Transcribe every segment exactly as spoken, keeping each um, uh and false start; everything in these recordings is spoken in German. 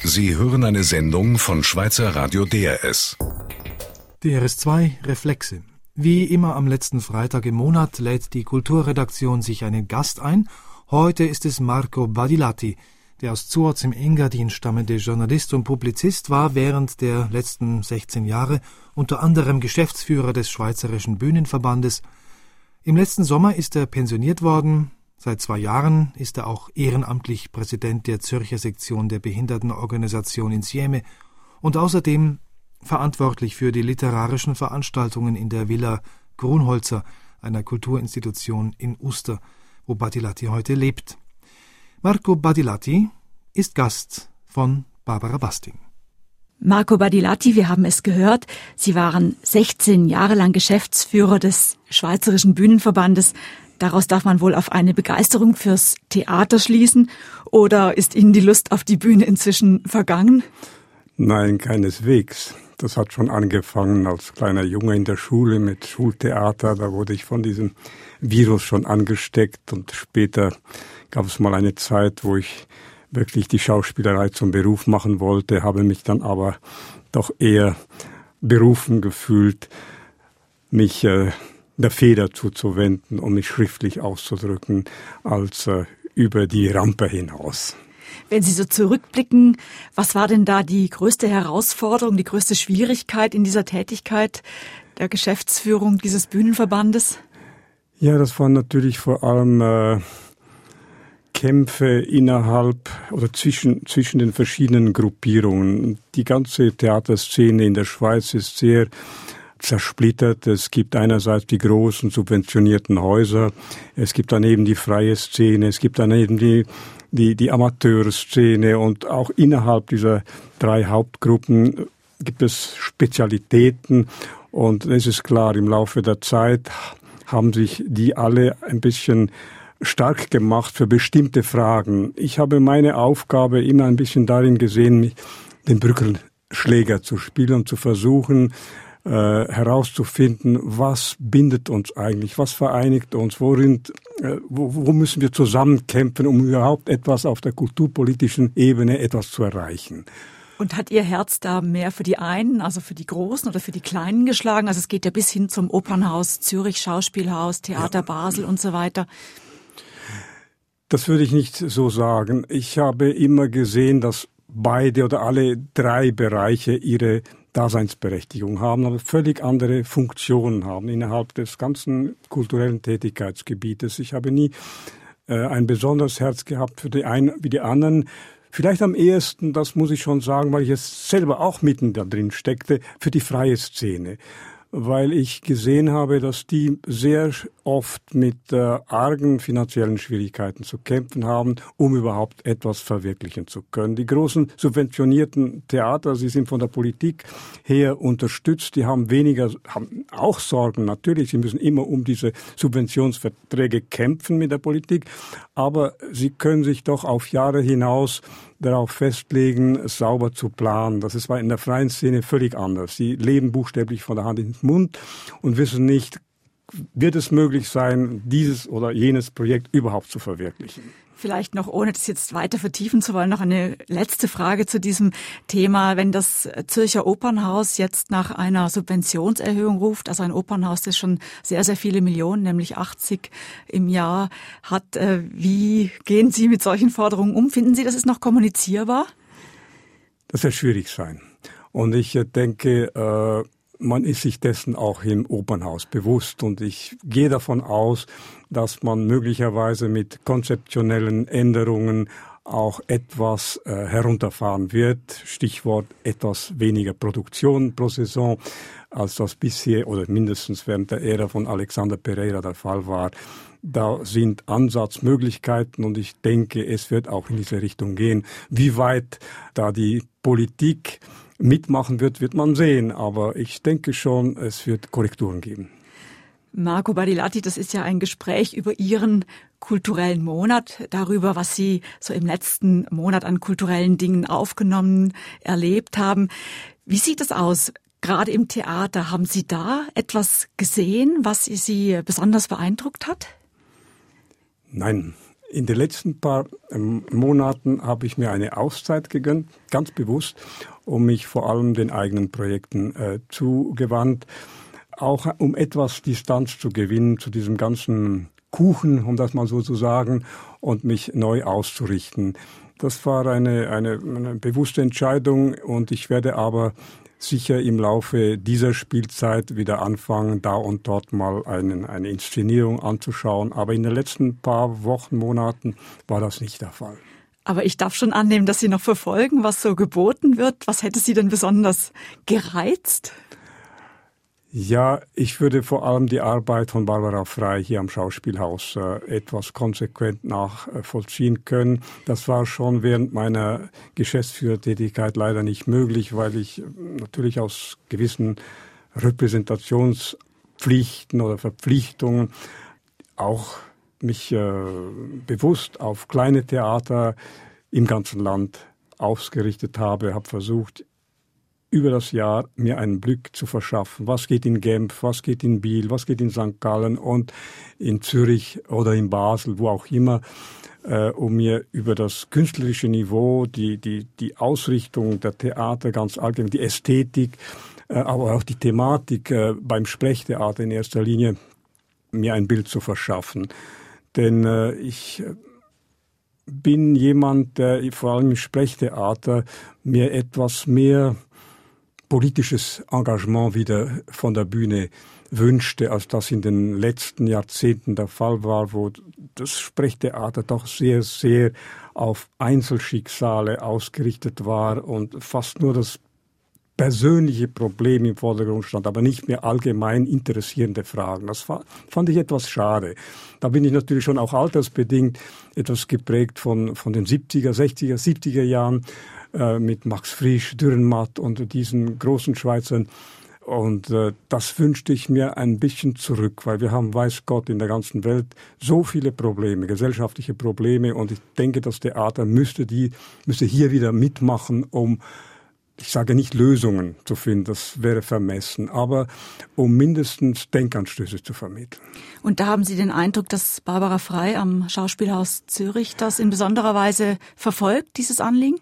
Sie hören eine Sendung von Schweizer Radio D R S. D R S zwei Reflexe. Wie immer am letzten Freitag im Monat lädt die Kulturredaktion sich einen Gast ein. Heute ist es Marco Badilatti, der aus Zuorz im Engadin stammende Journalist und Publizist war während der letzten sechzehn Jahre unter anderem Geschäftsführer des Schweizerischen Bühnenverbandes. Im letzten Sommer ist er pensioniert worden. Seit zwei Jahren ist er auch ehrenamtlich Präsident der Zürcher Sektion der Behindertenorganisation in Sieme und außerdem verantwortlich für die literarischen Veranstaltungen in der Villa Grunholzer, einer Kulturinstitution in Uster, wo Badilatti heute lebt. Marco Badilatti ist Gast von Barbara Basting. Marco Badilatti, wir haben es gehört, Sie waren sechzehn Jahre lang Geschäftsführer des Schweizerischen Bühnenverbandes. Daraus darf man wohl auf eine Begeisterung fürs Theater schließen, oder ist Ihnen die Lust auf die Bühne inzwischen vergangen? Nein, keineswegs. Das hat schon angefangen als kleiner Junge in der Schule mit Schultheater. Da wurde ich von diesem Virus schon angesteckt und später gab es mal eine Zeit, wo ich wirklich die Schauspielerei zum Beruf machen wollte, habe mich dann aber doch eher berufen gefühlt, mich äh, der Feder zuzuwenden, um mich schriftlich auszudrücken, als äh, über die Rampe hinaus. Wenn Sie so zurückblicken, was war denn da die größte Herausforderung, die größte Schwierigkeit in dieser Tätigkeit der Geschäftsführung dieses Bühnenverbandes? Ja, das waren natürlich vor allem äh, Kämpfe innerhalb oder zwischen, zwischen den verschiedenen Gruppierungen. Die ganze Theaterszene in der Schweiz ist sehr zersplittert. Es gibt einerseits die großen subventionierten Häuser, es gibt daneben die freie Szene, es gibt daneben die, die, die Amateurszene und auch innerhalb dieser drei Hauptgruppen gibt es Spezialitäten und es ist klar, im Laufe der Zeit haben sich die alle ein bisschen stark gemacht für bestimmte Fragen. Ich habe meine Aufgabe immer ein bisschen darin gesehen, den Brückenschläger zu spielen und zu versuchen, Äh, herauszufinden, was bindet uns eigentlich, was vereinigt uns, worin, äh, wo, wo müssen wir zusammenkämpfen, um überhaupt etwas auf der kulturpolitischen Ebene etwas zu erreichen. Und hat Ihr Herz da mehr für die einen, also für die Großen oder für die Kleinen geschlagen? Also es geht ja bis hin zum Opernhaus Zürich, Schauspielhaus, Theater ja. Basel und so weiter. Das würde ich nicht so sagen. Ich habe immer gesehen, dass beide oder alle drei Bereiche ihre Daseinsberechtigung haben, aber völlig andere Funktionen haben innerhalb des ganzen kulturellen Tätigkeitsgebietes. Ich habe nie äh, ein besonderes Herz gehabt für die einen wie die anderen. Vielleicht am ehesten, das muss ich schon sagen, weil ich es selber auch mitten da drin steckte, für die freie Szene. Weil ich gesehen habe, dass die sehr oft mit äh, argen finanziellen Schwierigkeiten zu kämpfen haben, um überhaupt etwas verwirklichen zu können. Die großen subventionierten Theater, sie sind von der Politik her unterstützt, die haben weniger, haben auch Sorgen natürlich, sie müssen immer um diese Subventionsverträge kämpfen mit der Politik, aber sie können sich doch auf Jahre hinaus darauf festlegen, es sauber zu planen. Das ist in der freien Szene völlig anders. Sie leben buchstäblich von der Hand in den Mund und wissen nicht, wird es möglich sein, dieses oder jenes Projekt überhaupt zu verwirklichen. Vielleicht noch, ohne das jetzt weiter vertiefen zu wollen, noch eine letzte Frage zu diesem Thema. Wenn das Zürcher Opernhaus jetzt nach einer Subventionserhöhung ruft, also ein Opernhaus, das schon sehr, sehr viele Millionen, nämlich achtzig im Jahr hat, wie gehen Sie mit solchen Forderungen um? Finden Sie, das ist noch kommunizierbar? Das wird schwierig sein. Und ich denke, man ist sich dessen auch im Opernhaus bewusst und ich gehe davon aus, dass man möglicherweise mit konzeptionellen Änderungen auch etwas äh, herunterfahren wird. Stichwort etwas weniger Produktion pro Saison, als das bisher oder mindestens während der Ära von Alexander Pereira der Fall war. Da sind Ansatzmöglichkeiten und ich denke, es wird auch in diese Richtung gehen. Wie weit da die Politik mitmachen wird, wird man sehen. Aber ich denke schon, es wird Korrekturen geben. Marco Badilatti, das ist ja ein Gespräch über Ihren kulturellen Monat, darüber, was Sie so im letzten Monat an kulturellen Dingen aufgenommen, erlebt haben. Wie sieht es aus? Gerade im Theater, haben Sie da etwas gesehen, was Sie besonders beeindruckt hat? Nein, in den letzten paar ähm, Monaten habe ich mir eine Auszeit gegönnt, ganz bewusst, um mich vor allem den eigenen Projekten äh, zugewandt, auch um etwas Distanz zu gewinnen zu diesem ganzen Kuchen, um das mal so zu sagen, und mich neu auszurichten. Das war eine, eine, eine bewusste Entscheidung und ich werde aber sicher im Laufe dieser Spielzeit wieder anfangen, da und dort mal einen, eine Inszenierung anzuschauen. Aber in den letzten paar Wochen, Monaten war das nicht der Fall. Aber ich darf schon annehmen, dass Sie noch verfolgen, was so geboten wird. Was hätte Sie denn besonders gereizt? Ja, ich würde vor allem die Arbeit von Barbara Frei hier am Schauspielhaus äh, etwas konsequent nachvollziehen können. Das war schon während meiner Geschäftsführertätigkeit leider nicht möglich, weil ich natürlich aus gewissen Repräsentationspflichten oder Verpflichtungen auch mich äh, bewusst auf kleine Theater im ganzen Land ausgerichtet habe, habe versucht, über das Jahr mir einen Blick zu verschaffen. Was geht in Genf, was geht in Biel, was geht in Sankt Gallen und in Zürich oder in Basel, wo auch immer, äh, um mir über das künstlerische Niveau, die, die, die Ausrichtung der Theater ganz allgemein, die Ästhetik, äh, aber auch die Thematik äh, beim Sprechtheater in erster Linie, mir ein Bild zu verschaffen. Denn äh, ich bin jemand, der vor allem im Sprechtheater mir etwas mehr politisches Engagement wieder von der Bühne wünschte, als das in den letzten Jahrzehnten der Fall war, wo das Sprechtheater doch sehr, sehr auf Einzelschicksale ausgerichtet war und fast nur das persönliche Problem im Vordergrund stand, aber nicht mehr allgemein interessierende Fragen. Das fand ich etwas schade. Da bin ich natürlich schon auch altersbedingt etwas geprägt von, von den siebziger, sechziger, siebziger Jahren, mit Max Frisch, Dürrenmatt und diesen großen Schweizern. Und äh, das wünschte ich mir ein bisschen zurück, weil wir haben, weiß Gott, in der ganzen Welt so viele Probleme, gesellschaftliche Probleme. Und ich denke, das Theater müsste, die, müsste hier wieder mitmachen, um, ich sage nicht Lösungen zu finden, das wäre vermessen, aber um mindestens Denkanstöße zu vermitteln. Und da haben Sie den Eindruck, dass Barbara Frei am Schauspielhaus Zürich das in besonderer Weise verfolgt, dieses Anliegen?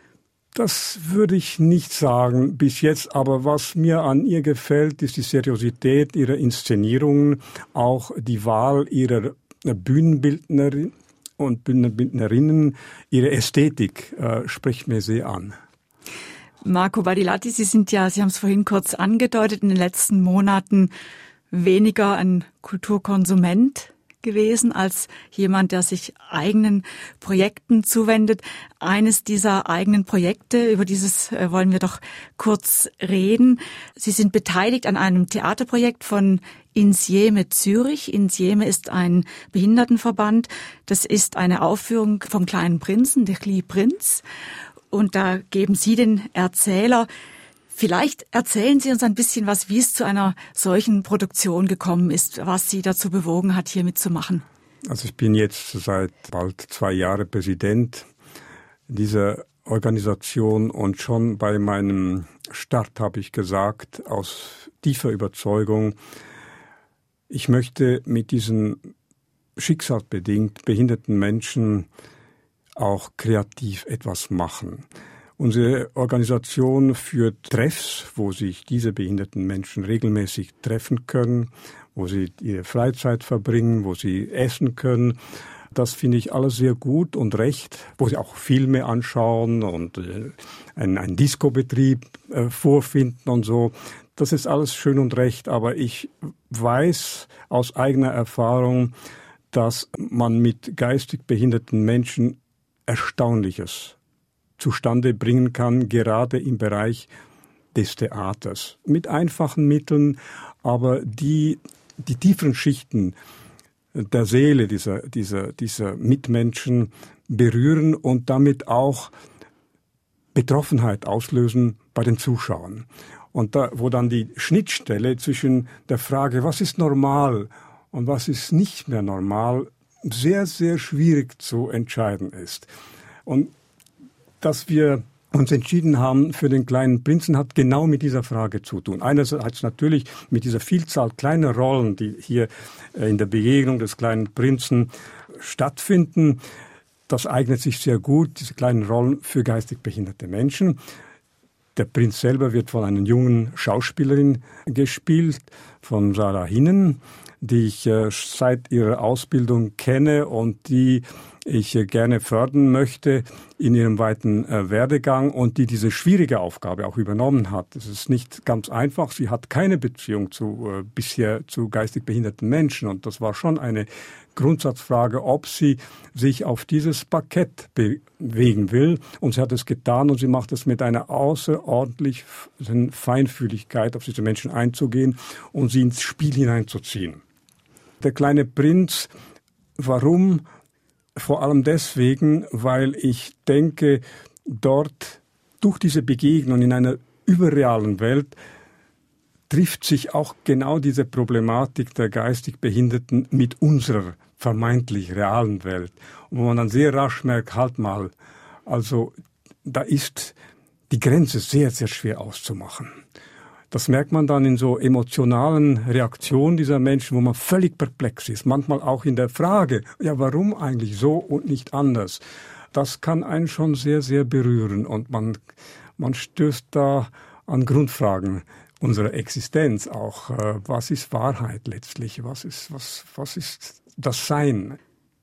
Das würde ich nicht sagen bis jetzt, aber was mir an ihr gefällt, ist die Seriosität ihrer Inszenierungen, auch die Wahl ihrer Bühnenbildnerin und Bühnenbildnerinnen, ihre Ästhetik äh, spricht mir sehr an. Marco Badilatti, Sie sind ja, Sie haben es vorhin kurz angedeutet, in den letzten Monaten weniger ein Kulturkonsument gewesen als jemand, der sich eigenen Projekten zuwendet. Eines dieser eigenen Projekte, über dieses äh, wollen wir doch kurz reden. Sie sind beteiligt an einem Theaterprojekt von Insieme Zürich. Insieme ist ein Behindertenverband. Das ist eine Aufführung vom Kleinen Prinzen, der Chli Prinz. Und da geben Sie den Erzähler. Vielleicht erzählen Sie uns ein bisschen was, wie es zu einer solchen Produktion gekommen ist, was Sie dazu bewogen hat, hier mitzumachen. Also ich bin jetzt seit bald zwei Jahren Präsident dieser Organisation und schon bei meinem Start habe ich gesagt, aus tiefer Überzeugung, ich möchte mit diesen schicksalsbedingt behinderten Menschen auch kreativ etwas machen. Unsere Organisation führt Treffs, wo sich diese behinderten Menschen regelmäßig treffen können, wo sie ihre Freizeit verbringen, wo sie essen können. Das finde ich alles sehr gut und recht, wo sie auch Filme anschauen und äh, einen, einen Discobetrieb äh, vorfinden und so. Das ist alles schön und recht, aber ich weiß aus eigener Erfahrung, dass man mit geistig behinderten Menschen Erstaunliches zustande bringen kann, gerade im Bereich des Theaters. Mit einfachen Mitteln, aber die, die tieferen Schichten der Seele dieser, dieser, dieser Mitmenschen berühren und damit auch Betroffenheit auslösen bei den Zuschauern. Und da, wo dann die Schnittstelle zwischen der Frage, was ist normal und was ist nicht mehr normal, sehr, sehr schwierig zu entscheiden ist. Und dass wir uns entschieden haben für den Kleinen Prinzen, hat genau mit dieser Frage zu tun. Einerseits natürlich mit dieser Vielzahl kleiner Rollen, die hier in der Begegnung des Kleinen Prinzen stattfinden. Das eignet sich sehr gut, diese kleinen Rollen für geistig behinderte Menschen. Der Prinz selber wird von einer jungen Schauspielerin gespielt, von Sarah Hinnen, die ich äh, seit ihrer Ausbildung kenne und die ich äh, gerne fördern möchte in ihrem weiten äh, Werdegang und die diese schwierige Aufgabe auch übernommen hat. Es ist nicht ganz einfach. Sie hat keine Beziehung zu äh, bisher zu geistig behinderten Menschen und das war schon eine Grundsatzfrage, ob sie sich auf dieses Parkett bewegen will. Und sie hat es getan und sie macht es mit einer außerordentlichen Feinfühligkeit, auf diese Menschen einzugehen und sie ins Spiel hineinzuziehen. Der kleine Prinz, warum? Vor allem deswegen, weil ich denke, dort durch diese Begegnung in einer überrealen Welt trifft sich auch genau diese Problematik der geistig Behinderten mit unserer vermeintlich realen Welt. Und wo man dann sehr rasch merkt, halt mal, also da ist die Grenze sehr, sehr schwer auszumachen. Das merkt man dann in so emotionalen Reaktionen dieser Menschen, wo man völlig perplex ist. Manchmal auch in der Frage, ja, warum eigentlich so und nicht anders? Das kann einen schon sehr, sehr berühren und man, man stößt da an Grundfragen unserer Existenz auch. Was ist Wahrheit letztlich? Was ist, was, was ist das Sein?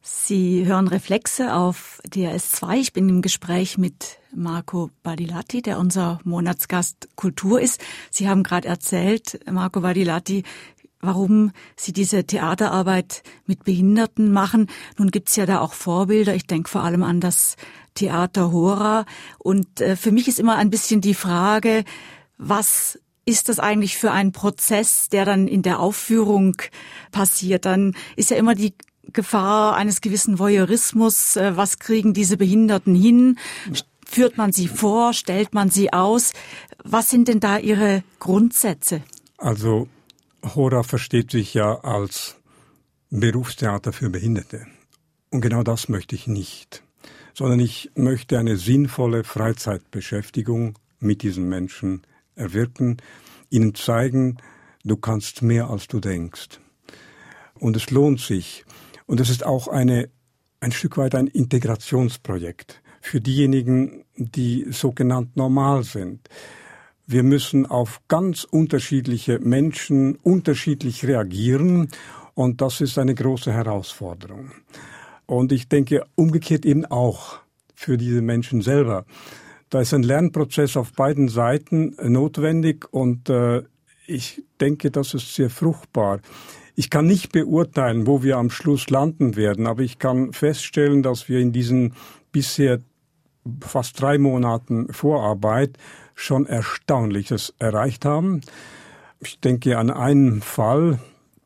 Sie hören Reflexe auf D R S zwei. Ich bin im Gespräch mit Marco Badilatti, der unser Monatsgast Kultur ist. Sie haben gerade erzählt, Marco Badilatti, warum Sie diese Theaterarbeit mit Behinderten machen. Nun gibt's ja da auch Vorbilder. Ich denke vor allem an das Theater Hora. Und äh, für mich ist immer ein bisschen die Frage, was ist das eigentlich für ein Prozess, der dann in der Aufführung passiert? Dann ist ja immer die Gefahr eines gewissen Voyeurismus. Was kriegen diese Behinderten hin? Führt man sie vor? Stellt man sie aus? Was sind denn da Ihre Grundsätze? Also Hora versteht sich ja als Berufstheater für Behinderte. Und genau das möchte ich nicht. Sondern ich möchte eine sinnvolle Freizeitbeschäftigung mit diesen Menschen erwirken, ihnen zeigen, du kannst mehr als du denkst. Und es lohnt sich. Und es ist auch eine, ein Stück weit ein Integrationsprojekt für diejenigen, die sogenannt normal sind. Wir müssen auf ganz unterschiedliche Menschen unterschiedlich reagieren und das ist eine große Herausforderung. Und ich denke umgekehrt eben auch für diese Menschen selber. Da ist ein Lernprozess auf beiden Seiten notwendig und äh, ich denke, das ist sehr fruchtbar. Ich kann nicht beurteilen, wo wir am Schluss landen werden, aber ich kann feststellen, dass wir in diesen bisher fast drei Monaten Vorarbeit schon Erstaunliches erreicht haben. Ich denke an einen Fall,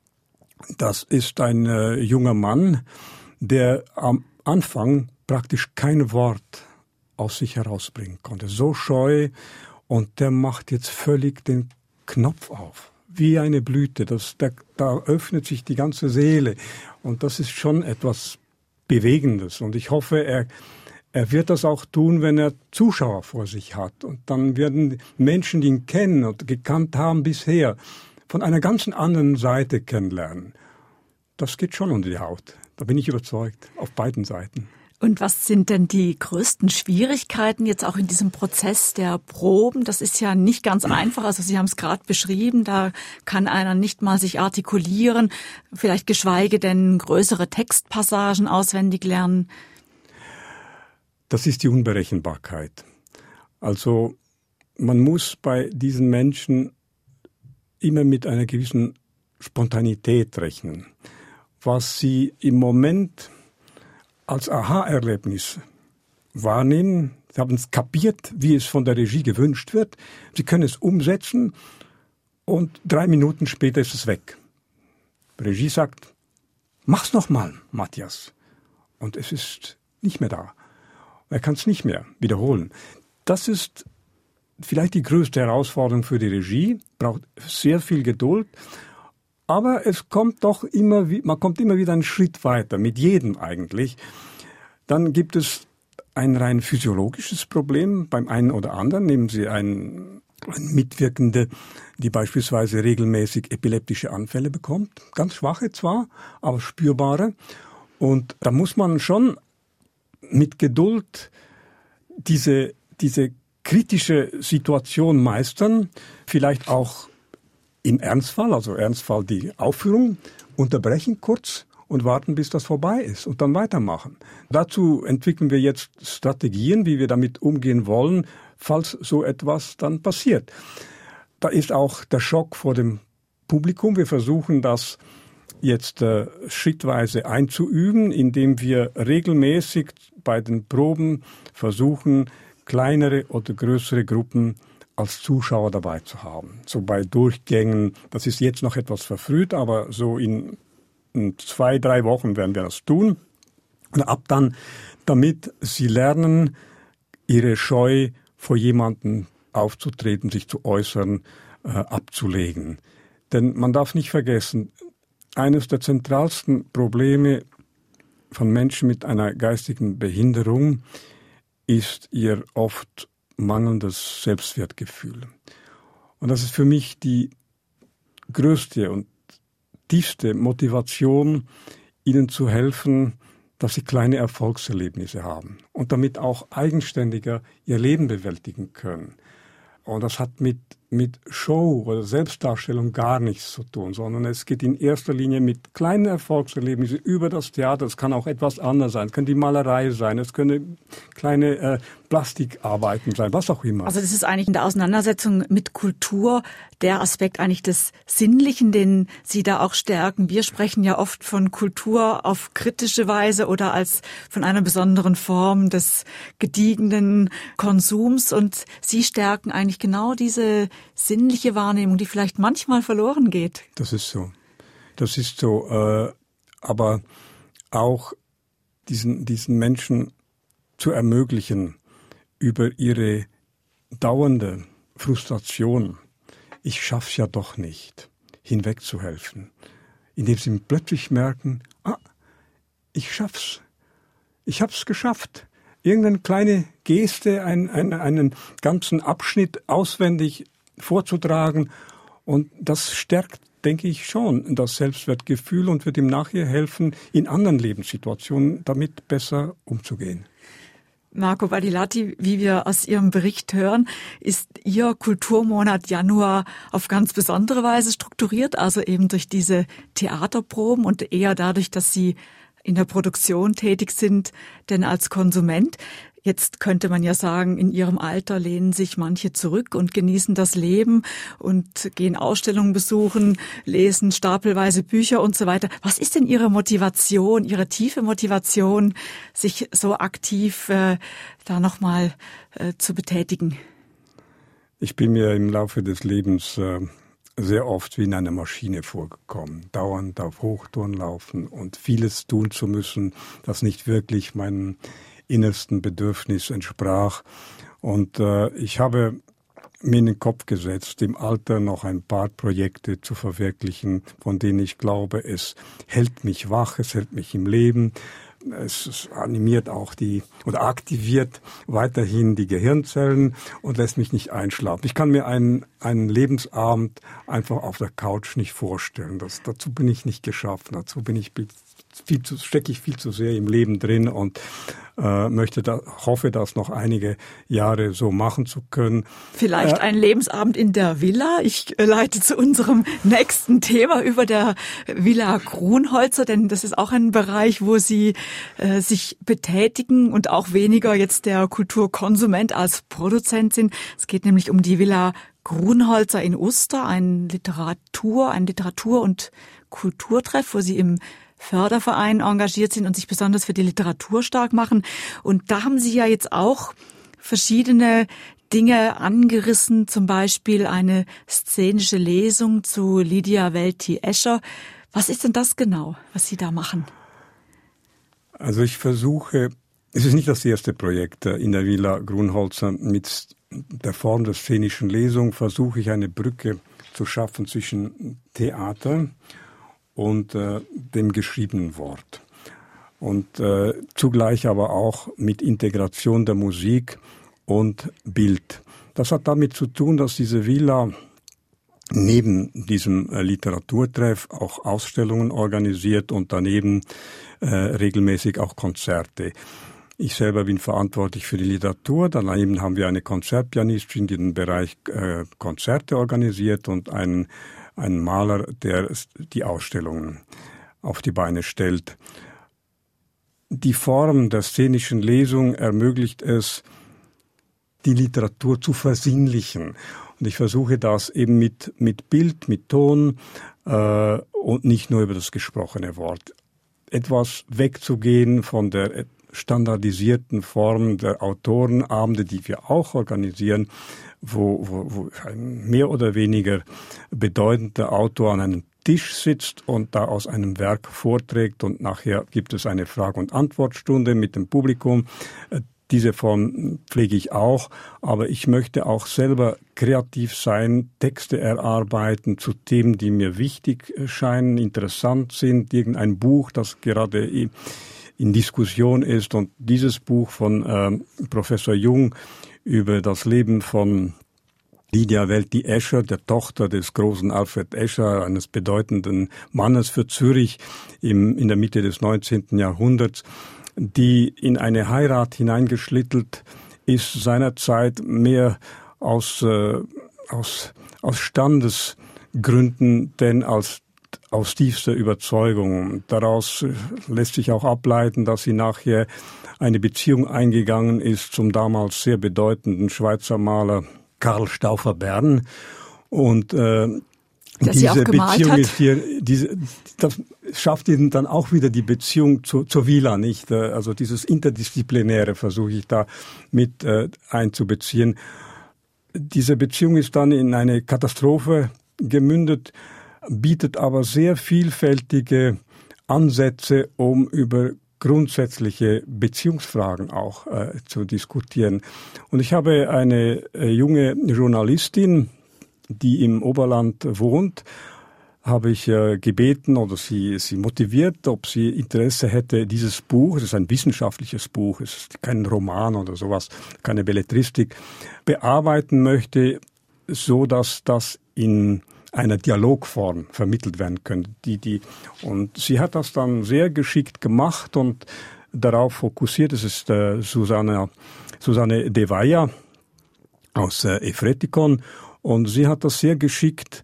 das ist ein äh, junger Mann, der am Anfang praktisch kein Wort aus sich herausbringen konnte. So scheu und der macht jetzt völlig den Knopf auf. Wie eine Blüte. Das, da, da öffnet sich die ganze Seele. Und das ist schon etwas Bewegendes. Und ich hoffe, er, er wird das auch tun, wenn er Zuschauer vor sich hat. Und dann werden Menschen, die ihn kennen und gekannt haben bisher, von einer ganz anderen Seite kennenlernen. Das geht schon unter die Haut. Da bin ich überzeugt. Auf beiden Seiten. Und was sind denn die größten Schwierigkeiten jetzt auch in diesem Prozess der Proben? Das ist ja nicht ganz einfach. Also Sie haben es gerade beschrieben, da kann einer nicht mal sich artikulieren, vielleicht geschweige denn größere Textpassagen auswendig lernen. Das ist die Unberechenbarkeit. Also man muss bei diesen Menschen immer mit einer gewissen Spontanität rechnen. Was sie im Moment als Aha-Erlebnis wahrnehmen. Sie haben es kapiert, wie es von der Regie gewünscht wird. Sie können es umsetzen und drei Minuten später ist es weg. Die Regie sagt, mach's nochmal, Matthias. Und es ist nicht mehr da. Er kann es nicht mehr wiederholen. Das ist vielleicht die größte Herausforderung für die Regie, braucht sehr viel Geduld. Aber es kommt doch immer, man kommt immer wieder einen Schritt weiter, mit jedem eigentlich. Dann gibt es ein rein physiologisches Problem beim einen oder anderen. Nehmen Sie einen, einen Mitwirkende, die beispielsweise regelmäßig epileptische Anfälle bekommt. Ganz schwache zwar, aber spürbare. Und da muss man schon mit Geduld diese, diese kritische Situation meistern, vielleicht auch im Ernstfall, also Ernstfall die Aufführung, unterbrechen kurz und warten, bis das vorbei ist und dann weitermachen. Dazu entwickeln wir jetzt Strategien, wie wir damit umgehen wollen, falls so etwas dann passiert. Da ist auch der Schock vor dem Publikum. Wir versuchen das jetzt äh, schrittweise einzuüben, indem wir regelmäßig bei den Proben versuchen, kleinere oder größere Gruppen als Zuschauer dabei zu haben. So bei Durchgängen, das ist jetzt noch etwas verfrüht, aber so in, in zwei, drei Wochen werden wir das tun. Und ab dann, damit sie lernen, ihre Scheu vor jemandem aufzutreten, sich zu äußern, äh, abzulegen. Denn man darf nicht vergessen, eines der zentralsten Probleme von Menschen mit einer geistigen Behinderung ist ihr oft mangelndes Selbstwertgefühl. Und das ist für mich die größte und tiefste Motivation, ihnen zu helfen, dass sie kleine Erfolgserlebnisse haben und damit auch eigenständiger ihr Leben bewältigen können. Und das hat mit, mit Show oder Selbstdarstellung gar nichts zu tun, sondern es geht in erster Linie mit kleinen Erfolgserlebnissen über das Theater. Es kann auch etwas anderes sein. Es kann die Malerei sein, es können kleine äh, Plastikarbeiten sein, was auch immer. Also das ist eigentlich in der Auseinandersetzung mit Kultur der Aspekt eigentlich des Sinnlichen, den Sie da auch stärken. Wir sprechen ja oft von Kultur auf kritische Weise oder als von einer besonderen Form des gediegenen Konsums. Und Sie stärken eigentlich genau diese sinnliche Wahrnehmung, die vielleicht manchmal verloren geht. Das ist so. Das ist so. Äh, aber auch diesen, diesen Menschen zu ermöglichen, über ihre dauernde Frustration, ich schaff's ja doch nicht, hinwegzuhelfen, indem sie plötzlich merken, ah, ich schaff's, ich hab's geschafft. Irgendeine kleine Geste, ein, ein, einen ganzen Abschnitt auswendig vorzutragen, und das stärkt, denke ich, schon das Selbstwertgefühl und wird ihm nachher helfen, in anderen Lebenssituationen damit besser umzugehen. Marco Badilati, wie wir aus Ihrem Bericht hören, ist Ihr Kulturmonat Januar auf ganz besondere Weise strukturiert, also eben durch diese Theaterproben und eher dadurch, dass Sie in der Produktion tätig sind, denn als Konsument. Jetzt könnte man ja sagen, in Ihrem Alter lehnen sich manche zurück und genießen das Leben und gehen Ausstellungen besuchen, lesen stapelweise Bücher und so weiter. Was ist denn Ihre Motivation, Ihre tiefe Motivation, sich so aktiv äh, da nochmal äh, zu betätigen? Ich bin mir im Laufe des Lebens äh, sehr oft wie in einer Maschine vorgekommen, dauernd auf Hochtouren laufen und vieles tun zu müssen, das nicht wirklich meinem innersten Bedürfnis entsprach. Und äh, ich habe mir in den Kopf gesetzt, im Alter noch ein paar Projekte zu verwirklichen, von denen ich glaube, es hält mich wach, es hält mich im Leben. Es animiert auch die oder aktiviert weiterhin die Gehirnzellen und lässt mich nicht einschlafen. Ich kann mir einen, einen Lebensabend einfach auf der Couch nicht vorstellen. Das, dazu bin ich nicht geschaffen. Dazu bin ich viel zu, stecke ich viel zu sehr im Leben drin und äh, möchte da, hoffe, das noch einige Jahre so machen zu können. Vielleicht äh, ein Lebensabend in der Villa. Ich äh, leite zu unserem nächsten Thema über, der Villa Grunholzer, denn das ist auch ein Bereich, wo Sie äh, sich betätigen und auch weniger jetzt der Kulturkonsument als Produzent sind. Es geht nämlich um die Villa Grunholzer in Uster, ein Literatur, ein Literatur- und Kulturtreff, wo Sie im Förderverein engagiert sind und sich besonders für die Literatur stark machen. Und da haben Sie ja jetzt auch verschiedene Dinge angerissen, zum Beispiel eine szenische Lesung zu Lydia Welti-Escher. Was ist denn das genau, was Sie da machen? Also ich versuche, es ist nicht das erste Projekt in der Villa Grunholzer, mit der Form der szenischen Lesung versuche ich eine Brücke zu schaffen zwischen Theater und äh, dem geschriebenen Wort. Und äh, zugleich aber auch mit Integration der Musik und Bild. Das hat damit zu tun, dass diese Villa neben diesem äh, Literaturtreff auch Ausstellungen organisiert und daneben äh, regelmäßig auch Konzerte. Ich selber bin verantwortlich für die Literatur. Daneben haben wir eine Konzertpianistin, die den Bereich äh, Konzerte organisiert und einen, einen Maler, der die Ausstellungen auf die Beine stellt. Die Form der szenischen Lesung ermöglicht es, die Literatur zu versinnlichen. Und ich versuche das eben mit, mit Bild, mit Ton äh, und nicht nur über das gesprochene Wort. Etwas wegzugehen von der standardisierten Form der Autorenabende, die wir auch organisieren, wo, wo, wo ein mehr oder weniger bedeutender Autor an einem Tisch sitzt und da aus einem Werk vorträgt und nachher gibt es eine Frage- und Antwortstunde mit dem Publikum. Diese Form pflege ich auch, aber ich möchte auch selber kreativ sein, Texte erarbeiten zu Themen, die mir wichtig scheinen, interessant sind, irgendein Buch, das gerade in Diskussion ist. Und dieses Buch von äh, Professor Jung über das Leben von Lydia Welti Escher, der Tochter des großen Alfred Escher, eines bedeutenden Mannes für Zürich im, in der Mitte des neunzehnten Jahrhunderts, die in eine Heirat hineingeschlittelt ist, seinerzeit mehr aus, äh, aus, aus Standesgründen denn als aus tiefster Überzeugung. Daraus lässt sich auch ableiten, dass sie nachher eine Beziehung eingegangen ist zum damals sehr bedeutenden Schweizer Maler Karl Stauffer-Bern. Und äh, Der diese Beziehung ist hier, diese, das schafft ihnen dann auch wieder die Beziehung zu, zur Villa, nicht? Also dieses Interdisziplinäre versuche ich da mit äh, einzubeziehen. Diese Beziehung ist dann in eine Katastrophe gemündet, bietet aber sehr vielfältige Ansätze, um über grundsätzliche Beziehungsfragen auch äh, zu diskutieren. Und ich habe eine äh, junge Journalistin, die im Oberland wohnt, habe ich äh, gebeten oder sie, sie motiviert, ob sie Interesse hätte, dieses Buch, es ist ein wissenschaftliches Buch, es ist kein Roman oder sowas, keine Belletristik, bearbeiten möchte, so dass das in einer Dialogform vermittelt werden könnte. Die, die, und sie hat das dann sehr geschickt gemacht und darauf fokussiert. Es ist äh, Susanne, Susanne de Weyer aus äh, Efretikon und sie hat das sehr geschickt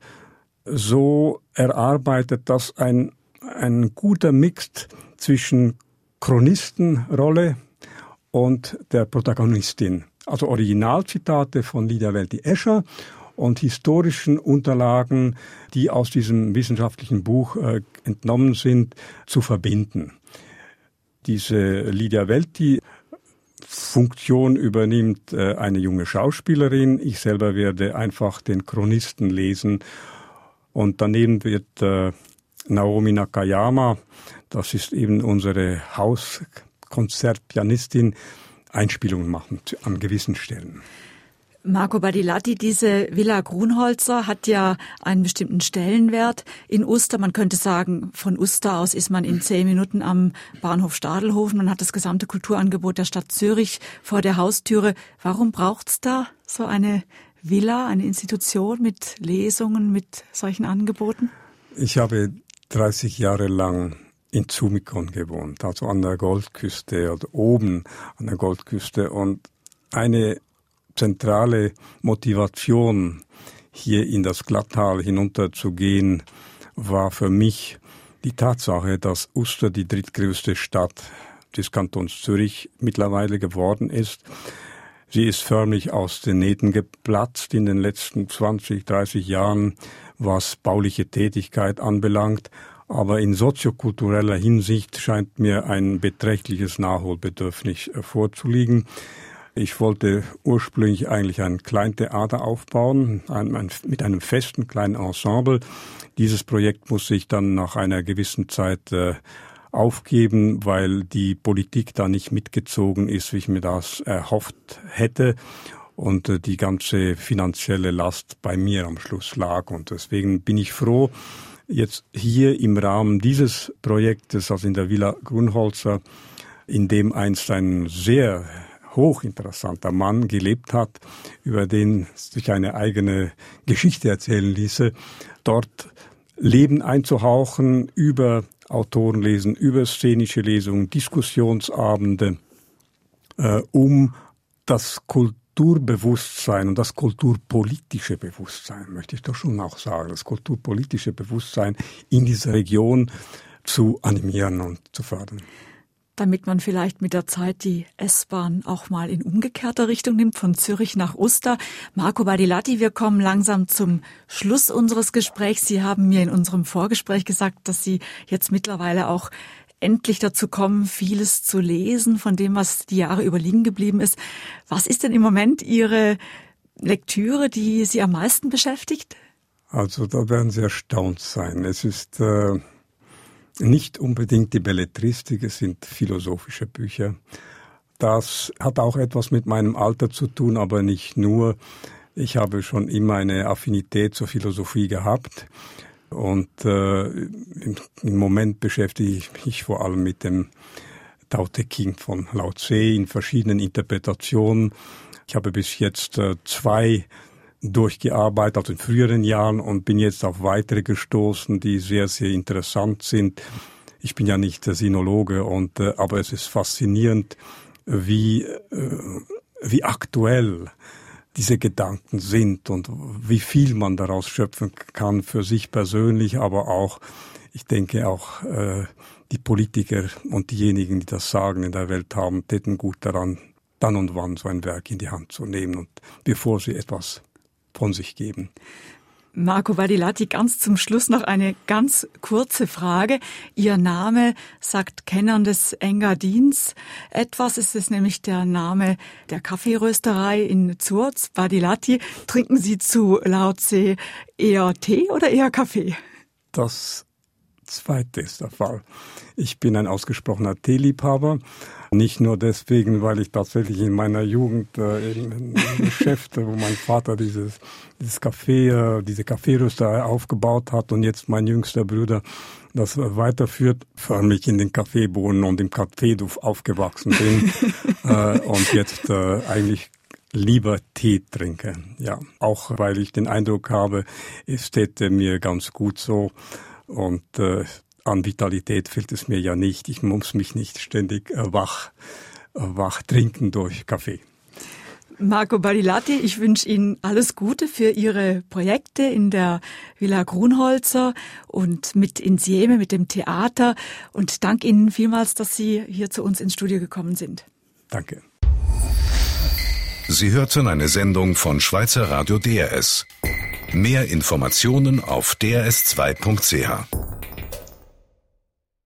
so erarbeitet, dass ein, ein guter Mix zwischen Chronistenrolle und der Protagonistin, also Originalzitate von Lydia Welti Escher und historischen Unterlagen, die aus diesem wissenschaftlichen Buch äh, entnommen sind, zu verbinden. Diese Lydia Welti Funktion übernimmt äh, eine junge Schauspielerin. Ich selber werde einfach den Chronisten lesen. Und daneben wird äh, Naomi Nakayama, das ist eben unsere Hauskonzertpianistin, Einspielungen machen an gewissen Stellen. Marco Badilatti, diese Villa Grunholzer hat ja einen bestimmten Stellenwert in Uster. Man könnte sagen, von Uster aus ist man in zehn Minuten am Bahnhof Stadelhofen. Man hat das gesamte Kulturangebot der Stadt Zürich vor der Haustüre. Warum braucht's da so eine Villa, eine Institution mit Lesungen, mit solchen Angeboten? Ich habe dreißig Jahre lang in Zumikon gewohnt, also an der Goldküste oder oben an der Goldküste. Und eine zentrale Motivation, hier in das Glattal hinunterzugehen, war für mich die Tatsache, dass Uster die drittgrößte Stadt des Kantons Zürich mittlerweile geworden ist. Sie ist förmlich aus den Nähten geplatzt in den letzten zwanzig, dreißig Jahren, was bauliche Tätigkeit anbelangt. Aber in soziokultureller Hinsicht scheint mir ein beträchtliches Nachholbedürfnis vorzuliegen. Ich wollte ursprünglich eigentlich ein Kleintheater aufbauen, ein, ein, mit einem festen kleinen Ensemble. Dieses Projekt musste ich dann nach einer gewissen Zeit äh, aufgeben, weil die Politik da nicht mitgezogen ist, wie ich mir das erhofft hätte. Und äh, die ganze finanzielle Last bei mir am Schluss lag. Und deswegen bin ich froh, jetzt hier im Rahmen dieses Projektes, also in der Villa Grunholzer, in dem einst ein sehr hochinteressanter Mann gelebt hat, über den sich eine eigene Geschichte erzählen ließe, dort Leben einzuhauchen über Autorenlesen, über szenische Lesungen, Diskussionsabende, äh, um das Kulturbewusstsein und das kulturpolitische Bewusstsein, möchte ich doch schon auch sagen, das kulturpolitische Bewusstsein in dieser Region zu animieren und zu fördern. Damit man vielleicht mit der Zeit die S-Bahn auch mal in umgekehrter Richtung nimmt, von Zürich nach Uster. Marco Badilatti, wir kommen langsam zum Schluss unseres Gesprächs. Sie haben mir in unserem Vorgespräch gesagt, dass Sie jetzt mittlerweile auch endlich dazu kommen, vieles zu lesen von dem, was die Jahre über liegen geblieben ist. Was ist denn im Moment Ihre Lektüre, die Sie am meisten beschäftigt? Also da werden Sie erstaunt sein. Es ist äh nicht unbedingt die Belletristik, es sind philosophische Bücher. Das hat auch etwas mit meinem Alter zu tun, aber nicht nur. Ich habe schon immer eine Affinität zur Philosophie gehabt und äh, im, im Moment beschäftige ich mich vor allem mit dem Tao Te Ching von Lao Tse in verschiedenen Interpretationen. Ich habe bis jetzt äh, zwei durchgearbeitet, also in früheren Jahren, und bin jetzt auf weitere gestoßen, die sehr, sehr interessant sind. Ich bin ja nicht Sinologe, und, äh, aber es ist faszinierend, wie, äh, wie aktuell diese Gedanken sind und wie viel man daraus schöpfen kann für sich persönlich, aber auch, ich denke auch, äh, die Politiker und diejenigen, die das Sagen in der Welt haben, täten gut daran, dann und wann so ein Werk in die Hand zu nehmen, und bevor sie etwas von sich geben. Marco Badilatti, ganz zum Schluss noch eine ganz kurze Frage. Ihr Name sagt Kennern des Engadins etwas. Es ist nämlich der Name der Kaffeerösterei in Zurz, Badilatti. Trinken Sie zu Lao Tse eher Tee oder eher Kaffee? Das Zweite ist der Fall. Ich bin ein ausgesprochener Teeliebhaber. Nicht nur deswegen, weil ich tatsächlich in meiner Jugend äh, in, in Geschäfte, wo mein Vater dieses, dieses Café, äh, diese Kaffeerösterei aufgebaut hat und jetzt mein jüngster Bruder das äh, weiterführt, förmlich in den Kaffeebohnen und im Kaffeeduft aufgewachsen bin äh, und jetzt äh, eigentlich lieber Tee trinke. Ja, auch weil ich den Eindruck habe, es täte mir ganz gut so, und äh, an Vitalität fehlt es mir ja nicht. Ich muss mich nicht ständig äh, wach, äh, wach trinken durch Kaffee. Marco Badilatti, ich wünsche Ihnen alles Gute für Ihre Projekte in der Villa Grunholzer und mit Insieme, mit dem Theater, und danke Ihnen vielmals, dass Sie hier zu uns ins Studio gekommen sind. Danke. Sie hörten eine Sendung von Schweizer Radio D R S. Mehr Informationen auf d r s zwei punkt c h.